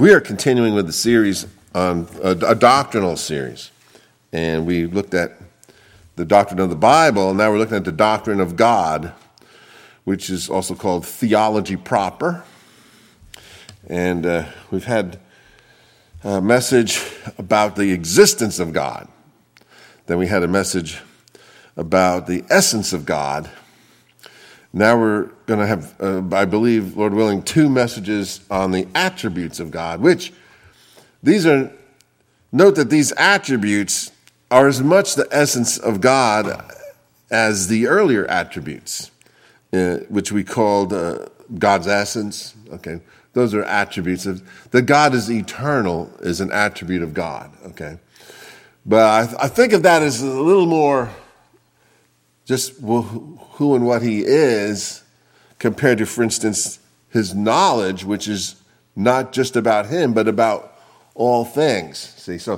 We are continuing with the series on a doctrinal series, and we looked at the doctrine of the Bible, and now we're looking at the doctrine of God, which is also called theology proper. And we've had a message about the existence of God. Then we had a message about the essence of God. Now we're going to have, I believe, Lord willing, 2 messages on the attributes of God, which note that these attributes are as much the essence of God as the earlier attributes, which we called God's essence. Okay, those are attributes of that God is eternal is an attribute of God. Okay, but I think of that as a little more just who and what he is compared to, for instance, his knowledge, which is not just about him, but about all things. See, so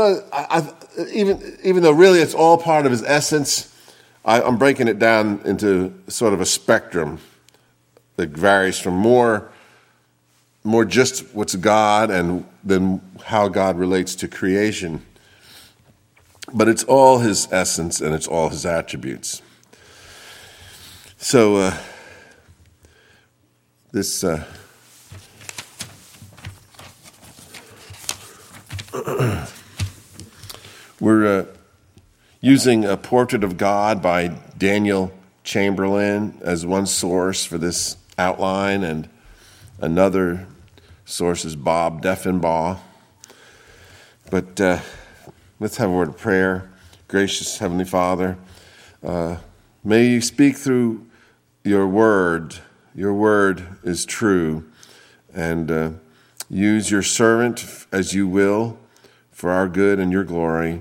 even though really it's all part of his essence, I'm breaking it down into sort of a spectrum that varies from more just what's God and then how God relates to creation. But it's all his essence and it's all his attributes. So we're using A Portrait of God by Daniel Chamberlain as one source for this outline, and another source is Bob Deffinbaugh. But let's have a word of prayer. Gracious Heavenly Father, may you speak through your word. Your word is true. And use your servant as you will for our good and your glory.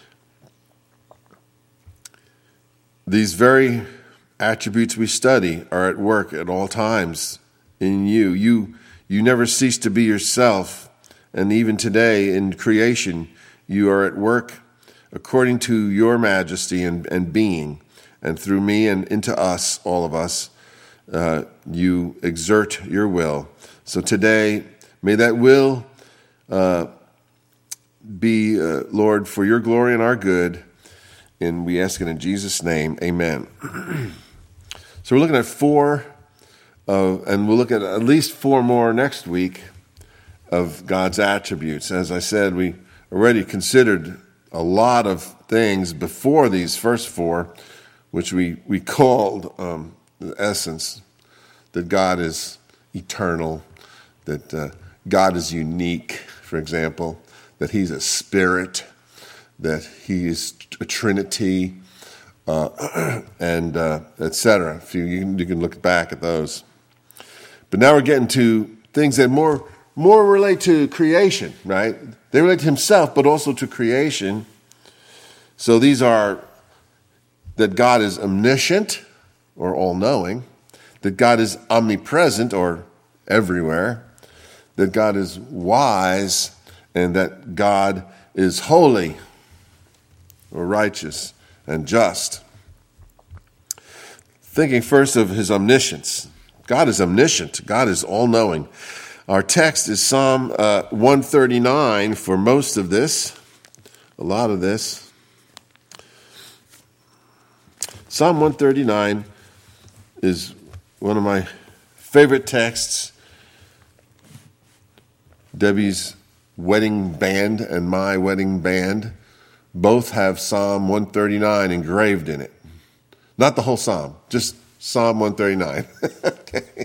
These very attributes we study are at work at all times in you. You never cease to be yourself. And even today in creation, you are at work according to your majesty and being. And through me and into us, all of us, you exert your will. So today, may that will be, Lord, for your glory and our good. And we ask it in Jesus' name, amen. So we're looking at 4, and we'll look at least 4 more next week of God's attributes. As I said, we already considered a lot of things before these first 4, which we called the essence, that God is eternal, that God is unique, for example, that he's a spirit, that he is a trinity, and etc. You can look back at those. But now we're getting to things that more relate to creation, right? They relate to himself, but also to creation. So these are that God is omniscient, or all-knowing, that God is omnipresent, or everywhere, that God is wise, and that God is holy, or righteous, and just. Thinking first of his omniscience. God is omniscient. God is all-knowing. Our text is Psalm 139 for most of this, a lot of this. Psalm 139 is one of my favorite texts. Debbie's wedding band and my wedding band both have Psalm 139 engraved in it. Not the whole psalm, just Psalm 139. Okay.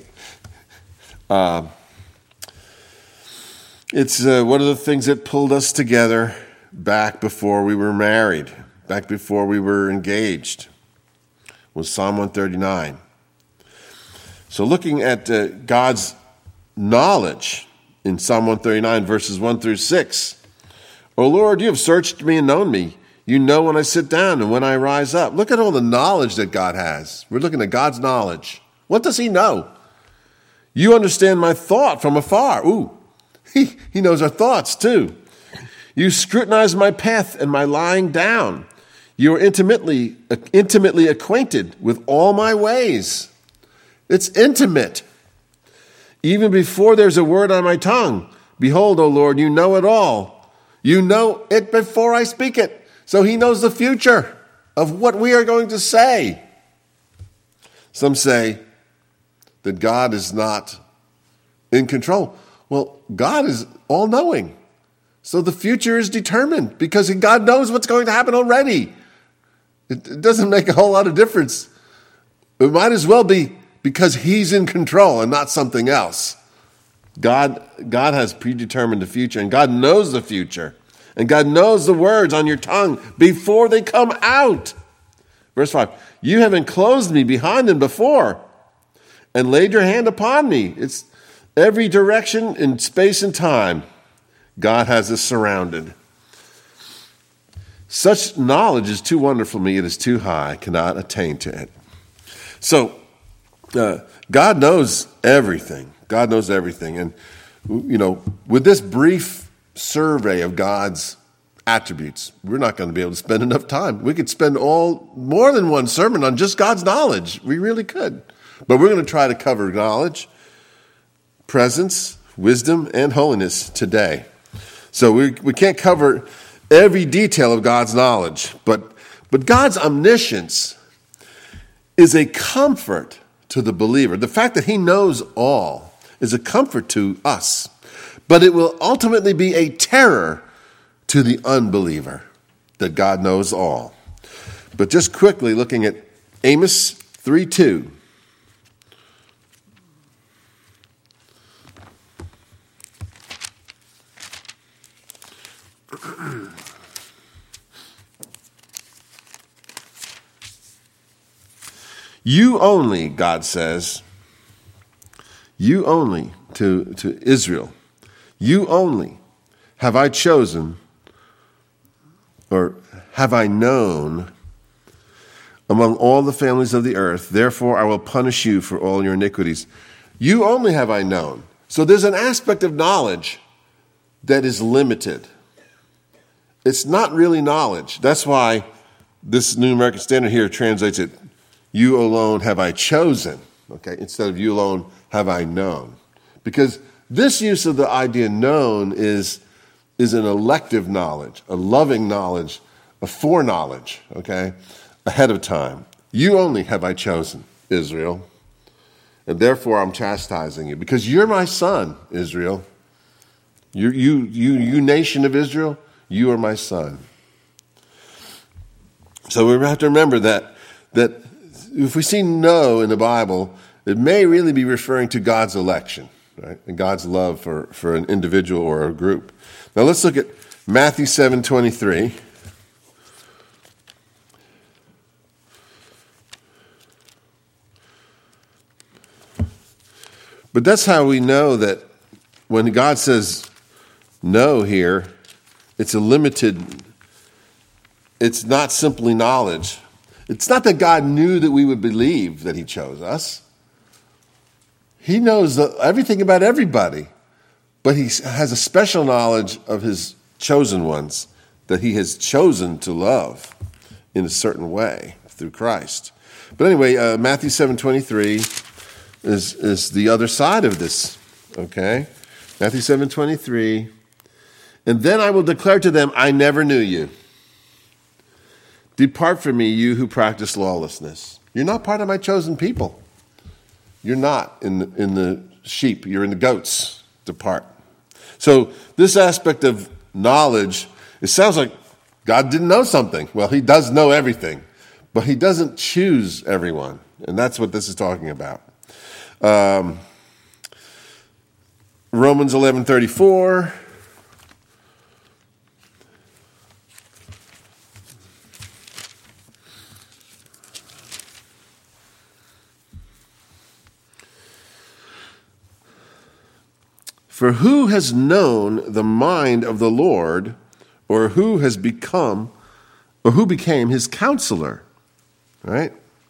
It's one of the things that pulled us together back before we were married, back before we were engaged, was Psalm 139. So looking at God's knowledge in Psalm 139, verses 1 through 6. O Lord, you have searched me and known me. You know when I sit down and when I rise up. Look at all the knowledge that God has. We're looking at God's knowledge. What does he know? You understand my thought from afar. Ooh, he knows our thoughts too. You scrutinize my path and my lying down. You are intimately acquainted with all my ways. It's intimate. Even before there's a word on my tongue, Behold, O Lord, you know it all. You know it before I speak it. So he knows the future of what we are going to say. Some say that God is not in control. Well, God is all-knowing. So the future is determined because God knows what's going to happen already. It doesn't make a whole lot of difference. It might as well be because he's in control and not something else. God has predetermined the future, and God knows the future. And God knows the words on your tongue before they come out. Verse 5, you have enclosed me behind and before and laid your hand upon me. It's every direction in space and time. God has us surrounded. Such knowledge is too wonderful for me. It is too high. I cannot attain to it. So, God knows everything. God knows everything. And, with this brief survey of God's attributes, we're not going to be able to spend enough time. We could spend more than one sermon on just God's knowledge. We really could. But we're going to try to cover knowledge, presence, wisdom, and holiness today. So we can't cover every detail of God's knowledge, but God's omniscience is a comfort to the believer. The fact that he knows all is a comfort to us, but it will ultimately be a terror to the unbeliever that God knows all. But just quickly looking at Amos 3:2. You only, God says, you only to Israel, you only have I chosen, or have I known among all the families of the earth. Therefore I will punish you for all your iniquities. You only have I known. So there's an aspect of knowledge that is limited. It's not really knowledge. That's why this New American Standard here translates it, you alone have I chosen, okay, instead of you alone have I known. Because this use of the idea known is an elective knowledge, a loving knowledge, a foreknowledge, okay, ahead of time. You only have I chosen, Israel, and therefore I'm chastising you, because you're my son, Israel. You nation of Israel, you are my son. So we have to remember that if we see know in the Bible, it may really be referring to God's election, right? And God's love for an individual or a group. Now let's look at Matthew 7:23. But that's how we know that when God says no here, it's not simply knowledge. It's not that God knew that we would believe that he chose us. He knows everything about everybody, but he has a special knowledge of his chosen ones that he has chosen to love in a certain way through Christ. But anyway, Matthew 7:23 is the other side of this, okay? Matthew 7:23, and then I will declare to them, I never knew you. Depart from me, you who practice lawlessness. You're not part of my chosen people. You're not in the sheep. You're in the goats. Depart. So this aspect of knowledge, it sounds like God didn't know something. Well, he does know everything, but he doesn't choose everyone. And that's what this is talking about. Romans 11:34. For who has known the mind of the Lord, or who became his counselor? Right?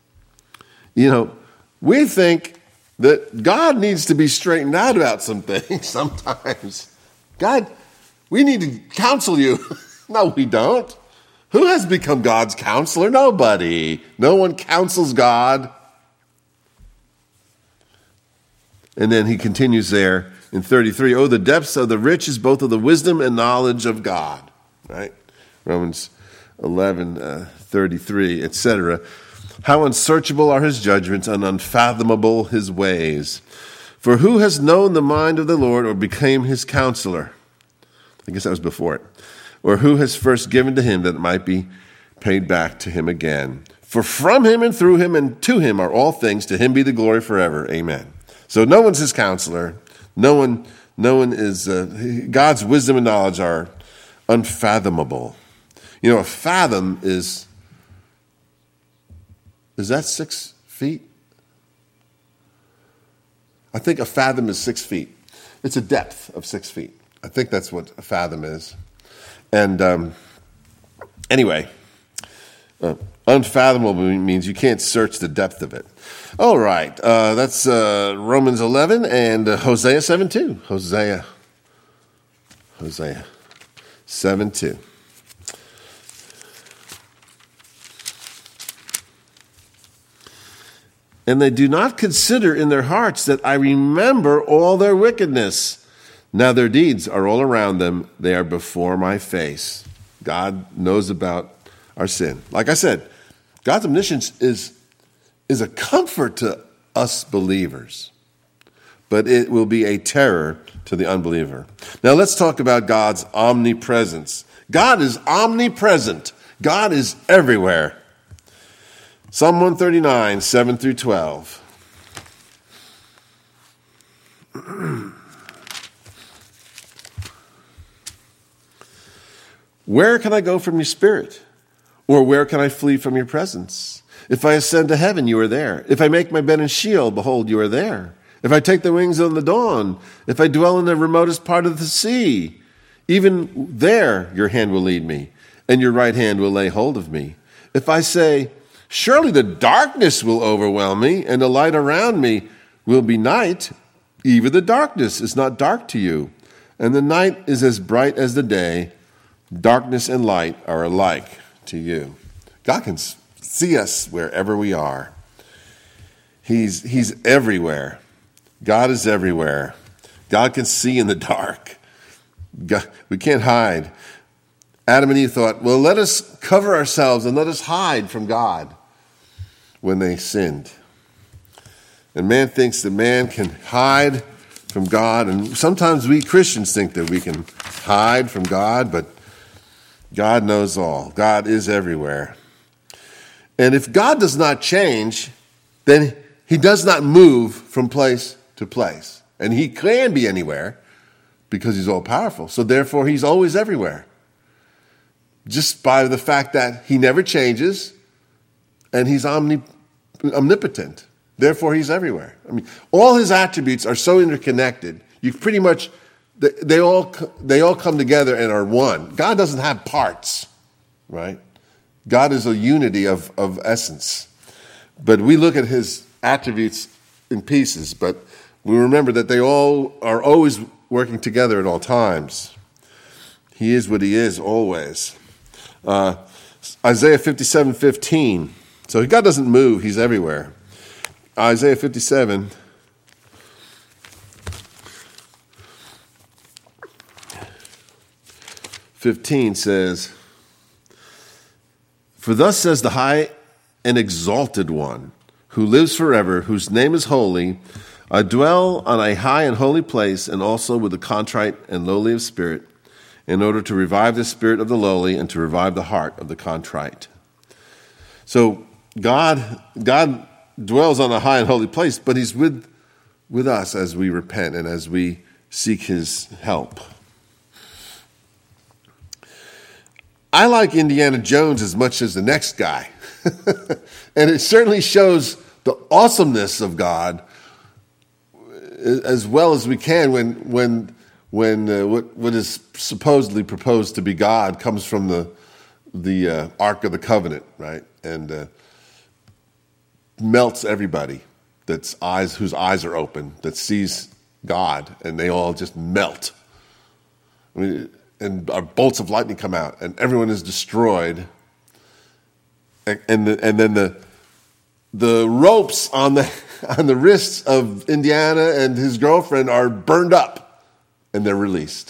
We think that God needs to be straightened out about some things sometimes. God, we need to counsel you. No, we don't. Who has become God's counselor? Nobody. No one counsels God. And then he continues there in 33. Oh, the depths of the riches, both of the wisdom and knowledge of God. Right? Romans 11:33, etc. How unsearchable are his judgments and unfathomable his ways. For who has known the mind of the Lord or became his counselor? I guess that was before it. Or who has first given to him that it might be paid back to him again? For from him and through him and to him are all things. To him be the glory forever. Amen. So no one's his counselor. No one is, God's wisdom and knowledge are unfathomable. You know, a fathom is that 6 feet? I think a fathom is 6 feet. It's a depth of 6 feet. I think that's what a fathom is. And anyway, unfathomable means you can't search the depth of it. All right, that's Romans 11 and Hosea 7:2. Hosea 7:2. And they do not consider in their hearts that I remember all their wickedness. Now their deeds are all around them. They are before my face. God knows about our sin. Like I said, God's omniscience is a comfort to us believers, but it will be a terror to the unbeliever. Now let's talk about God's omnipresence. God is omnipresent. God is everywhere. Psalm 139, 7 through 12. Where can I go from your spirit? Or where can I flee from your presence? If I ascend to heaven, you are there. If I make my bed in Sheol, behold, you are there. If I take the wings on the dawn, if I dwell in the remotest part of the sea, even there your hand will lead me, and your right hand will lay hold of me. If I say, surely the darkness will overwhelm me, and the light around me will be night, even the darkness is not dark to you, and the night is as bright as the day. Darkness and light are alike to you. God can see us wherever we are. He's everywhere. God is everywhere. God can see in the dark. God, we can't hide. Adam and Eve thought, well, let us cover ourselves and let us hide from God when they sinned. And man thinks that man can hide from God. And sometimes we Christians think that we can hide from God, but God knows all. God is everywhere. And if God does not change, then he does not move from place to place. And he can be anywhere because he's all powerful. So therefore, he's always everywhere. Just by the fact that he never changes and he's omnipotent. Therefore, he's everywhere. I mean, all his attributes are so interconnected. You pretty much, they all come together and are one. God doesn't have parts, right? God is a unity of essence. But we look at his attributes in pieces, but we remember that they all are always working together at all times. He is what he is always. Isaiah 57:15. So God doesn't move, he's everywhere. Isaiah 57:15 says, for thus says the high and exalted one, who lives forever, whose name is holy, I dwell on a high and holy place, and also with the contrite and lowly of spirit, in order to revive the spirit of the lowly and to revive the heart of the contrite. So God dwells on a high and holy place, but he's with us as we repent and as we seek his help. I like Indiana Jones as much as the next guy. And it certainly shows the awesomeness of God as well as we can when what is supposedly proposed to be God comes from the Ark of the Covenant, right? And melts everybody whose eyes are open, that sees God, and they all just melt. I mean, and bolts of lightning come out, and everyone is destroyed. And then the ropes on the on the wrists of Indiana and his girlfriend are burned up, and they're released.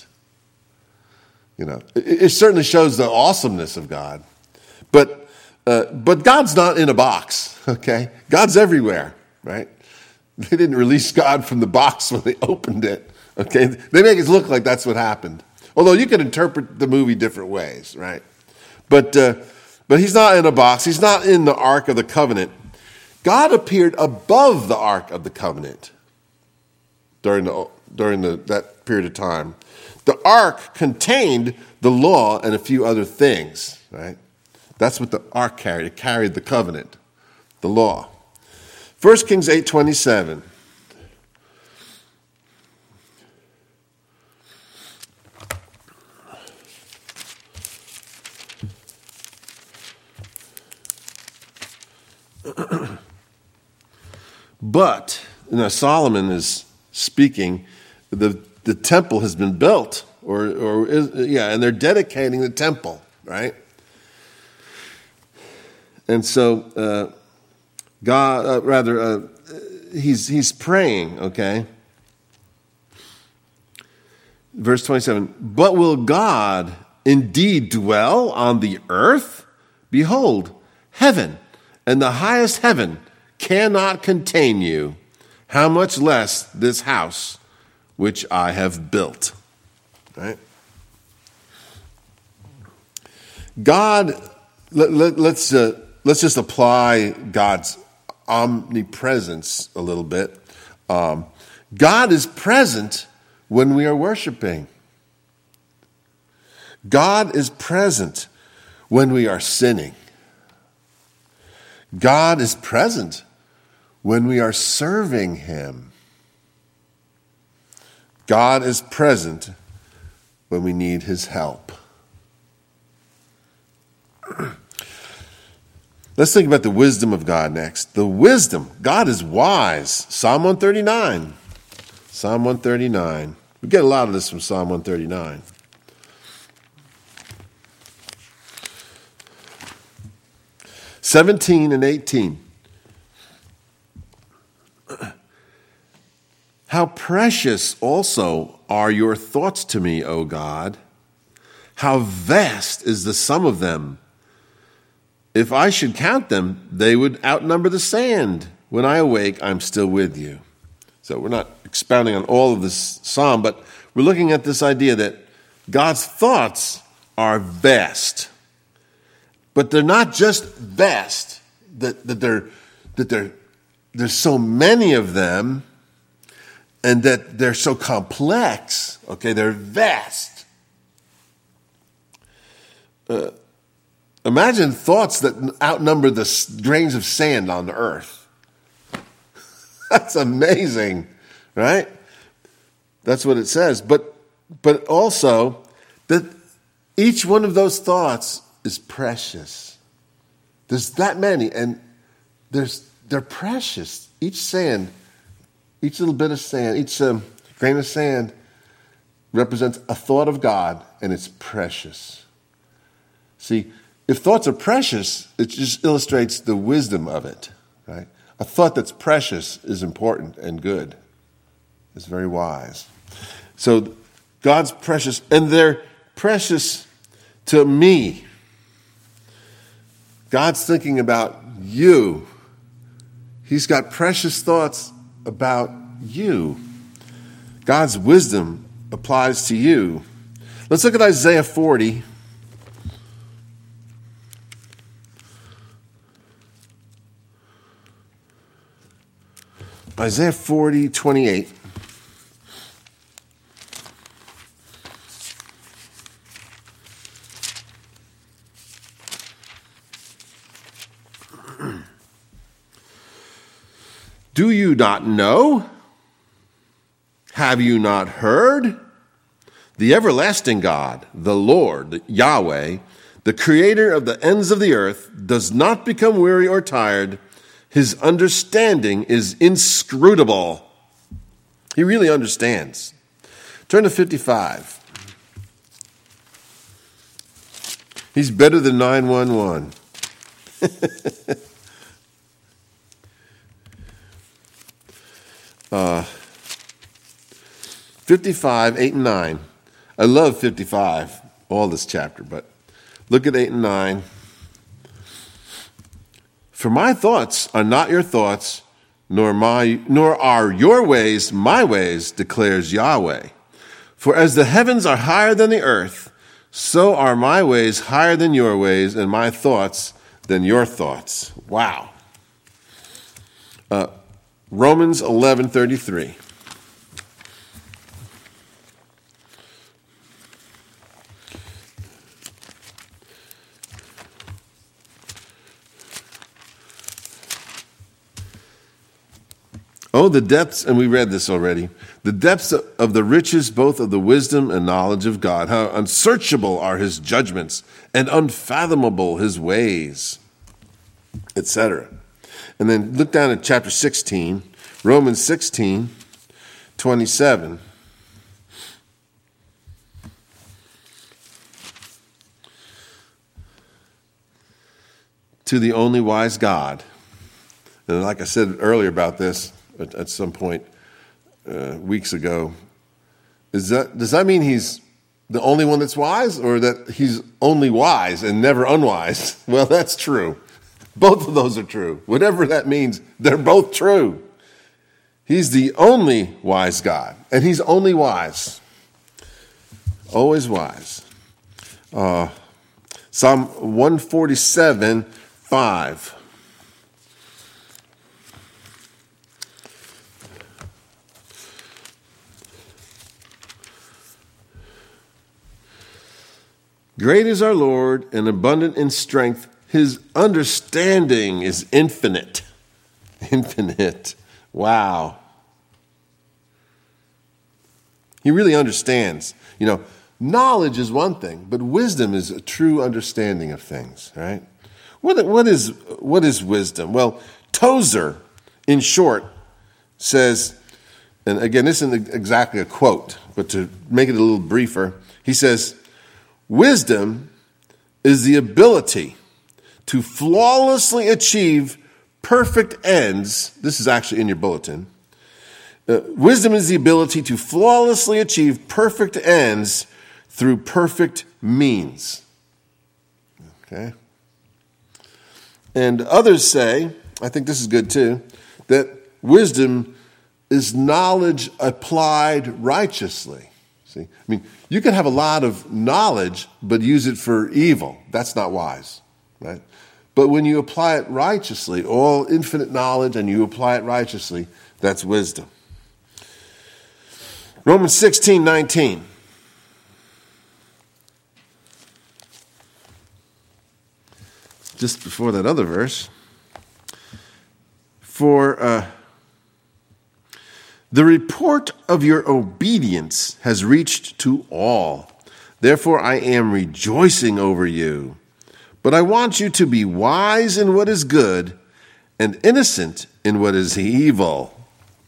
It certainly shows the awesomeness of God. But God's not in a box, okay? God's everywhere, right? They didn't release God from the box when they opened it, okay? They make it look like that's what happened. Although you can interpret the movie different ways, right? But he's not in a box. He's not in the Ark of the Covenant. God appeared above the Ark of the Covenant during that period of time. The Ark contained the law and a few other things, right? That's what the Ark carried. It carried the covenant, the law. 1 Kings 8:27. But, Solomon is speaking, the temple has been built, and they're dedicating the temple, right? And so, he's praying, okay? Verse 27, but will God indeed dwell on the earth? Behold, heaven and the highest heaven cannot contain you. How much less this house which I have built. Right? God, let's just apply God's omnipresence a little bit. God is present when we are worshiping. God is present when we are sinning. God is present when we are serving him. God is present when we need his help. Let's think about the wisdom of God next. The wisdom. God is wise. Psalm 139. Psalm 139. We get a lot of this from Psalm 139. (17 and 18). How precious also are your thoughts to me, O God. How vast is the sum of them. If I should count them, they would outnumber the sand. When I awake, I'm still with you. So we're not expounding on all of this psalm, but we're looking at this idea that God's thoughts are vast. But they're not just vast, that there's so many of them, and that they're so complex. Okay, they're vast. Imagine thoughts that outnumber the grains of sand on the earth. That's amazing, right? That's what it says. But also that each one of those thoughts is precious. There's that many, and they're precious. Each sand, each little bit of sand, each grain of sand represents a thought of God, and it's precious. See, if thoughts are precious, it just illustrates the wisdom of it, right? A thought that's precious is important and good. It's very wise. So God's precious, and they're precious to me. God's thinking about you. He's got precious thoughts about you. God's wisdom applies to you. Let's look at Isaiah 40. Isaiah 40:28. Do you not know? Have you not heard? The everlasting God, the Lord, Yahweh, the creator of the ends of the earth, does not become weary or tired. His understanding is inscrutable. He really understands. Turn to 55. He's better than 911. 55, 8 and 9. I love 55, all this chapter, but look at 8 and 9. For my thoughts are not your thoughts, nor are your ways my ways, declares Yahweh. For as the heavens are higher than the earth, so are my ways higher than your ways, and my thoughts than your thoughts. Wow. Romans 11:33. Oh, the depths, and we read this already, the depths of the riches both of the wisdom and knowledge of God. How unsearchable are his judgments and unfathomable his ways, etc. And then look down at chapter 16, Romans 16, 27. To the only wise God. And like I said earlier about this, at some point weeks ago, does that mean he's the only one that's wise, or that he's only wise and never unwise? Well, that's true. Both of those are true. Whatever that means, they're both true. He's the only wise God, and he's only wise. Always wise. Psalm 147, 5. Great is our Lord and abundant in strength. His understanding is infinite. Infinite. Wow. He really understands. Knowledge is one thing, but wisdom is a true understanding of things, right? What is wisdom? Well, Tozer, in short, says, and again, this isn't exactly a quote, but to make it a little briefer, he says, wisdom is the ability to flawlessly achieve perfect ends. This is actually in your bulletin. Wisdom is the ability to flawlessly achieve perfect ends through perfect means. Okay? And others say, I think this is good too, that wisdom is knowledge applied righteously. See? You can have a lot of knowledge, but use it for evil. That's not wise, right? But when you apply it righteously, all infinite knowledge, and you apply it righteously, that's wisdom. Romans 16:19. Just before that other verse. For the report of your obedience has reached to all. Therefore I am rejoicing over you. But I want you to be wise in what is good and innocent in what is evil.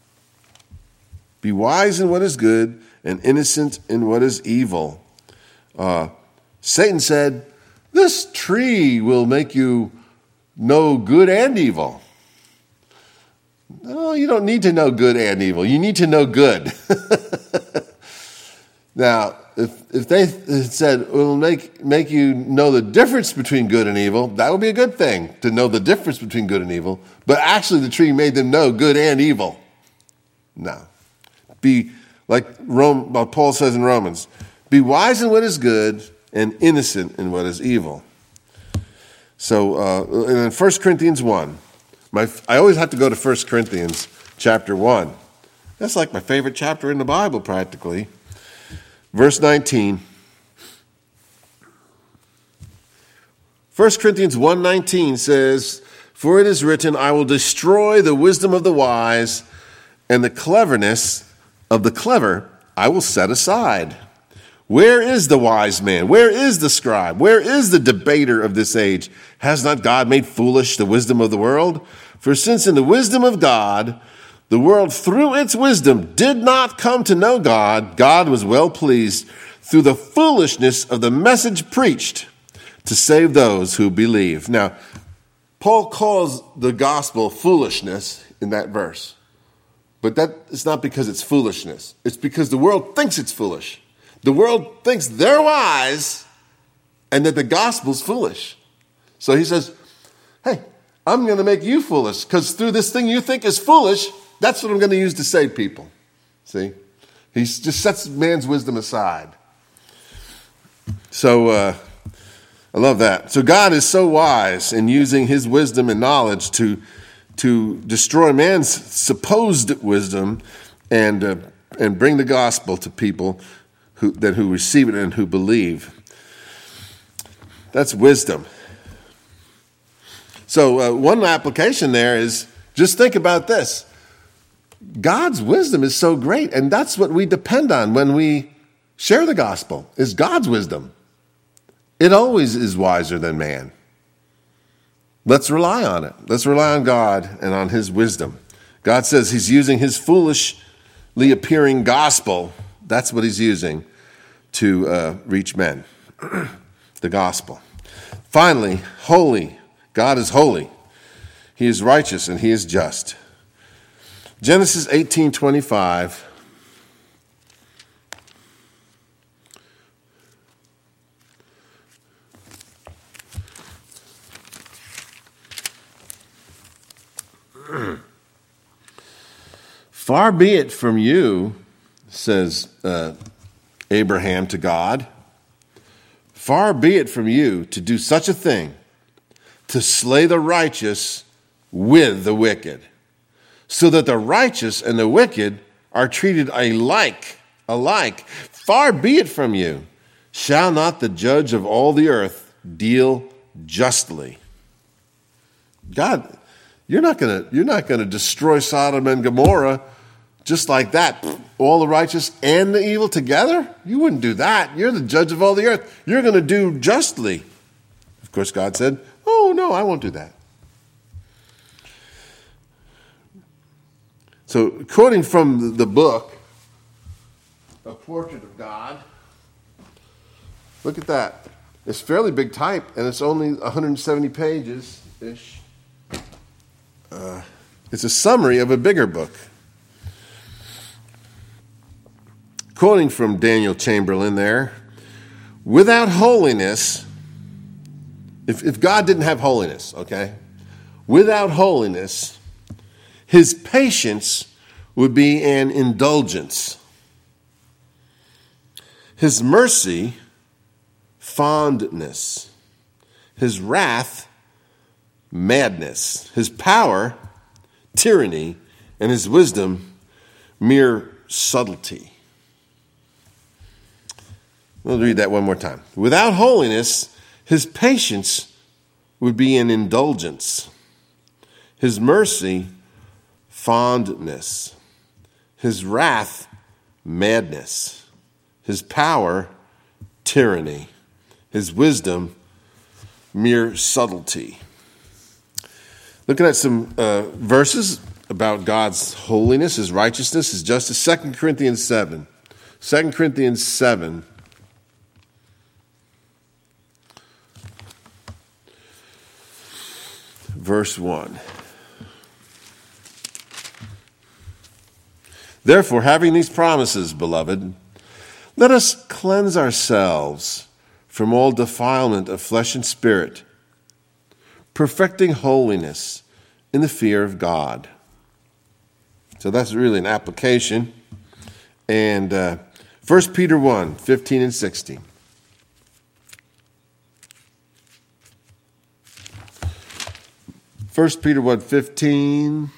Be wise in what is good and innocent in what is evil. Satan said, this tree will make you know good and evil. No, you don't need to know good and evil. You need to know good. Now, if they said it will make you know the difference between good and evil, that would be a good thing, to know the difference between good and evil. But actually the tree made them know good and evil. No. Be like Paul says in Romans, be wise in what is good and innocent in what is evil. So in 1 Corinthians 1, I always have to go to 1 Corinthians chapter 1. That's like my favorite chapter in the Bible practically. Verse 19. 1 Corinthians 1:19 says, for it is written, I will destroy the wisdom of the wise, and the cleverness of the clever I will set aside. Where is the wise man? Where is the scribe? Where is the debater of this age? Has not God made foolish the wisdom of the world? For since in the wisdom of God, the world through its wisdom did not come to know God, God was well pleased through the foolishness of the message preached to save those who believe. Now, Paul calls the gospel foolishness in that verse. But that is not because it's foolishness. It's because the world thinks it's foolish. The world thinks they're wise and that the gospel's foolish. So he says, hey, I'm going to make you foolish because through this thing you think is foolish, that's what I'm going to use to save people. See? He just sets man's wisdom aside. So I love that. So God is so wise in using his wisdom and knowledge to destroy man's supposed wisdom and bring the gospel to people who receive it and who believe. That's wisdom. So one application there is just think about this. God's wisdom is so great, and that's what we depend on when we share the gospel, is God's wisdom. It always is wiser than man. Let's rely on it. Let's rely on God and on his wisdom. God says he's using his foolishly appearing gospel. That's what he's using to reach men. The gospel. Finally, holy. God is holy. He is righteous and he is just. Genesis 18:25. Far be it from you, says Abraham to God, far be it from you to do such a thing, to slay the righteous with the wicked, so that the righteous and the wicked are treated alike. Far be it from you. Shall not the judge of all the earth deal justly? God, you're not gonna destroy Sodom and Gomorrah just like that, all the righteous and the evil together? You wouldn't do that. You're the judge of all the earth. You're going to do justly. Of course, God said, oh, no, I won't do that. So, quoting from the book, A Portrait of God, look at that. It's fairly big type, and it's only 170 pages-ish. It's a summary of a bigger book. Quoting from Daniel Chamberlain there, without holiness, if God didn't have holiness, okay, without holiness, his patience would be an indulgence. His mercy, fondness. His wrath, madness. His power, tyranny. And his wisdom, mere subtlety. We'll read that one more time. Without holiness, his patience would be an indulgence. His mercy, fondness. His wrath, madness. His power, tyranny. His wisdom, mere subtlety. Looking at some verses about God's holiness, his righteousness, his justice. 2 Corinthians 7. 2 Corinthians 7. Verse 1. Therefore, having these promises, beloved, let us cleanse ourselves from all defilement of flesh and spirit, perfecting holiness in the fear of God. So that's really an application. And 1 Peter 1, 15 and 16. 1 Peter 1:15.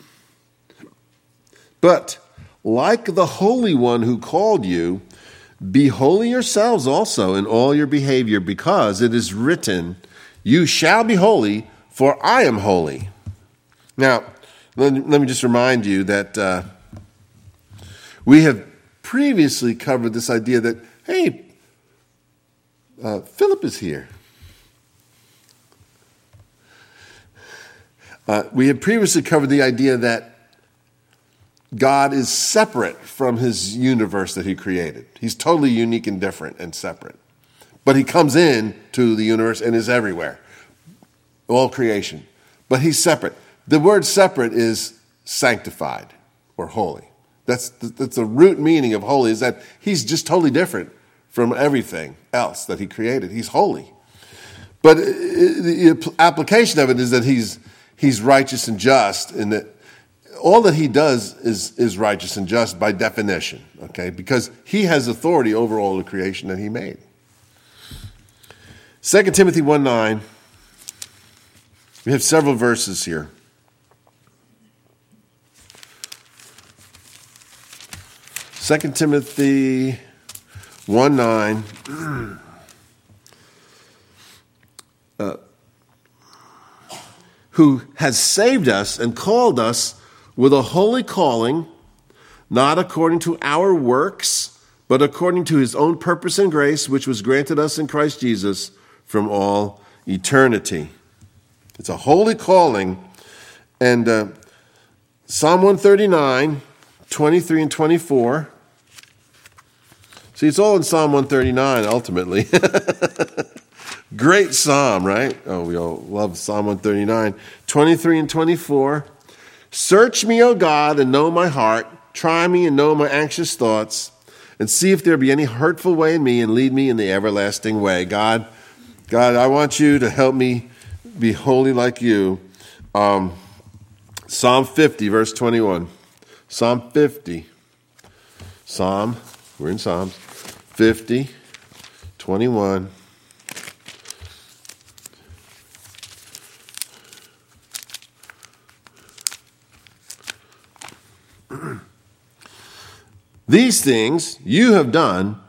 But like the Holy One who called you, be holy yourselves also in all your behavior, because it is written, you shall be holy, for I am holy. Now, let me just remind you that we have previously covered this idea that, hey, Philip is here. We had previously covered the idea that God is separate from his universe that he created. He's totally unique and different and separate. But he comes in to the universe and is everywhere. All creation. But he's separate. The word separate is sanctified or holy. That's the root meaning of holy, is that he's just totally different from everything else that he created. He's holy. But the application of it is that he's righteous and just, and that all that he does is righteous and just by definition, okay? Because he has authority over all the creation that he made. 2 Timothy 1:9. We have several verses here. 2 Timothy 1:9. Who has saved us and called us with a holy calling, not according to our works, but according to his own purpose and grace, which was granted us in Christ Jesus from all eternity. It's a holy calling. And Psalm 139, 23 and 24. See, it's all in Psalm 139, ultimately. Great psalm, right? Oh, we all love Psalm 139. 23 and 24. Search me, O God, and know my heart. Try me and know my anxious thoughts. And see if there be any hurtful way in me, and lead me in the everlasting way. God, I want you to help me be holy like you. Psalm 50, verse 21. Psalm 50. We're in Psalms. 50, 21. These things you have done,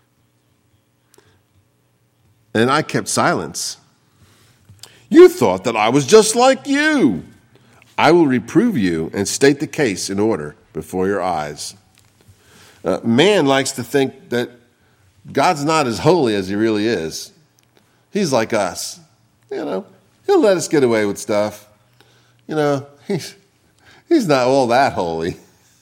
and I kept silence. You thought that I was just like you. I will reprove you and state the case in order before your eyes. Man likes to think that God's not as holy as he really is. He's like us. He'll let us get away with stuff. He's not all that holy.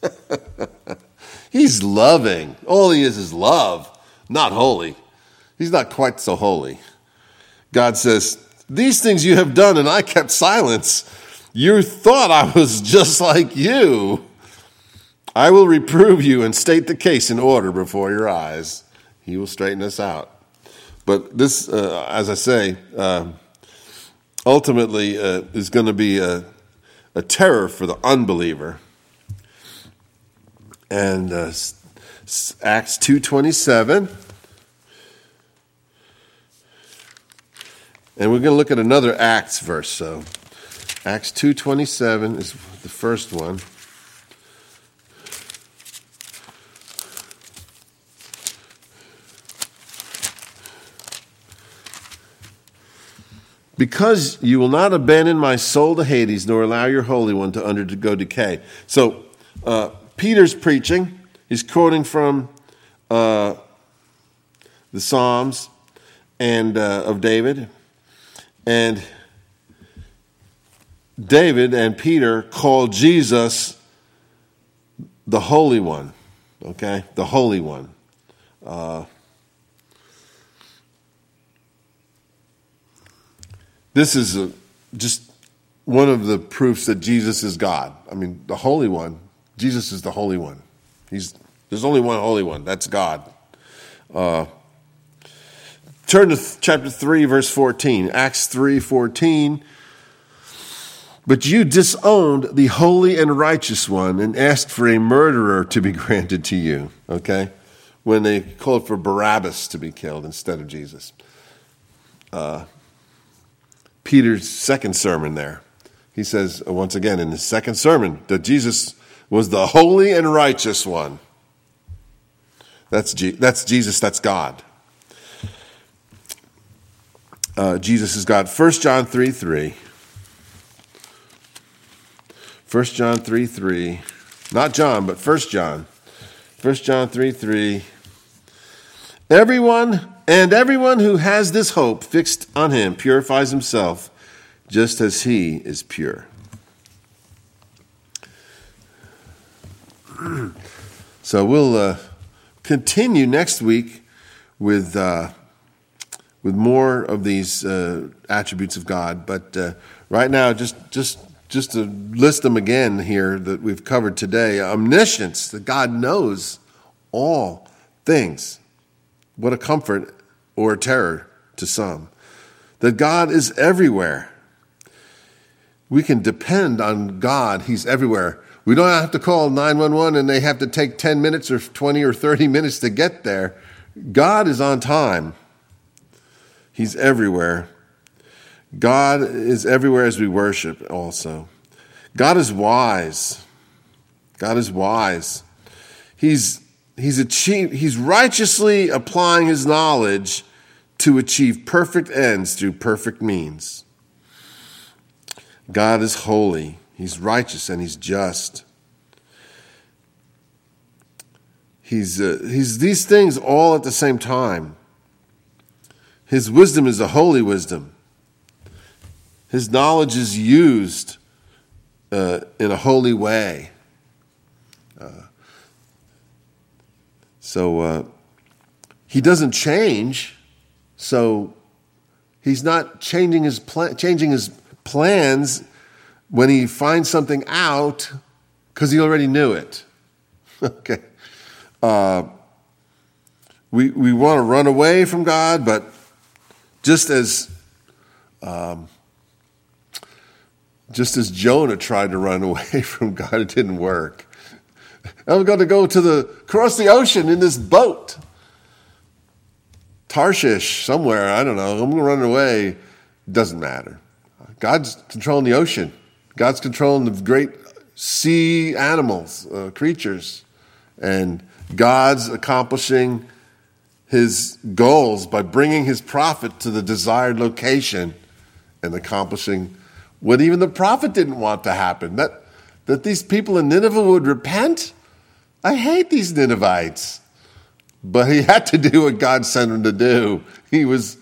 He's loving. All he is love, not holy. He's not quite so holy. God says, these things you have done, and I kept silence. You thought I was just like you. I will reprove you and state the case in order before your eyes. He will straighten us out. But this, as I say, ultimately is going to be a terror for the unbeliever. And Acts 2:27. And we're going to look at another Acts verse. So Acts 2:27 is the first one. Because you will not abandon my soul to Hades, nor allow your Holy One to undergo decay. So Peter's preaching. He's quoting from the Psalms and of David. And David and Peter call Jesus the Holy One. Okay? The Holy One. This is just one of the proofs that Jesus is God. I mean, the Holy One. Jesus is the Holy One. There's only one Holy One. That's God. Turn to chapter 3, verse 14. Acts 3:14. But you disowned the holy and righteous one and asked for a murderer to be granted to you. Okay? When they called for Barabbas to be killed instead of Jesus. Peter's second sermon there. He says, once again, in his second sermon, that Jesus was the holy and righteous one. That's Jesus, that's God. Jesus is God. 1 John 3:3. 1 John 3:3. Not John, but 1 John. 1 John 3:3. Everyone who has this hope fixed on him purifies himself just as he is pure. So we'll continue next week with more of these attributes of God. But right now, just just to list them again here that we've covered today. Omniscience, that God knows all things. What a comfort or a terror to some. That God is everywhere. We can depend on God. He's everywhere. We don't have to call 911 and they have to take 10 minutes or 20 or 30 minutes to get there. God is on time. He's everywhere. God is everywhere as we worship also. God is wise. God is wise. He's righteously applying his knowledge to achieve perfect ends through perfect means. God is holy. He's righteous and he's just. He's these things all at the same time. His wisdom is a holy wisdom. His knowledge is used in a holy way. So he doesn't change. So he's not changing his plans when he finds something out because he already knew it. Okay. We want to run away from God, but just as Jonah tried to run away from God, it didn't work. I'm going to go cross the ocean in this boat. Tarshish, somewhere, I don't know. I'm going to run away. It doesn't matter. God's controlling the ocean. God's controlling the great sea animals, creatures. And God's accomplishing his goals by bringing his prophet to the desired location and accomplishing what even the prophet didn't want to happen. That these people in Nineveh would repent? I hate these Ninevites. But he had to do what God sent him to do. He was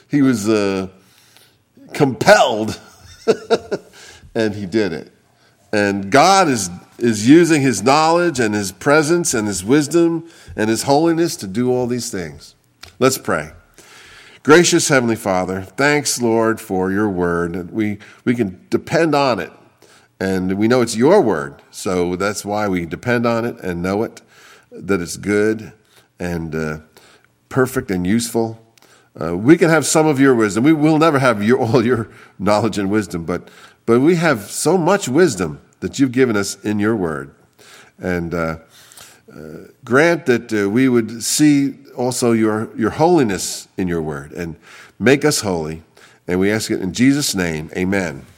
compelled, and he did it. And God is using his knowledge and his presence and his wisdom and his holiness to do all these things. Let's pray. Gracious Heavenly Father, thanks, Lord, for your word. We can depend on it. And we know it's your word, so that's why we depend on it and know it, that it's good and perfect and useful. We can have some of your wisdom. We will never have all your knowledge and wisdom, but we have so much wisdom that you've given us in your word. And grant that we would see also your holiness in your word and make us holy. And we ask it in Jesus' name, amen.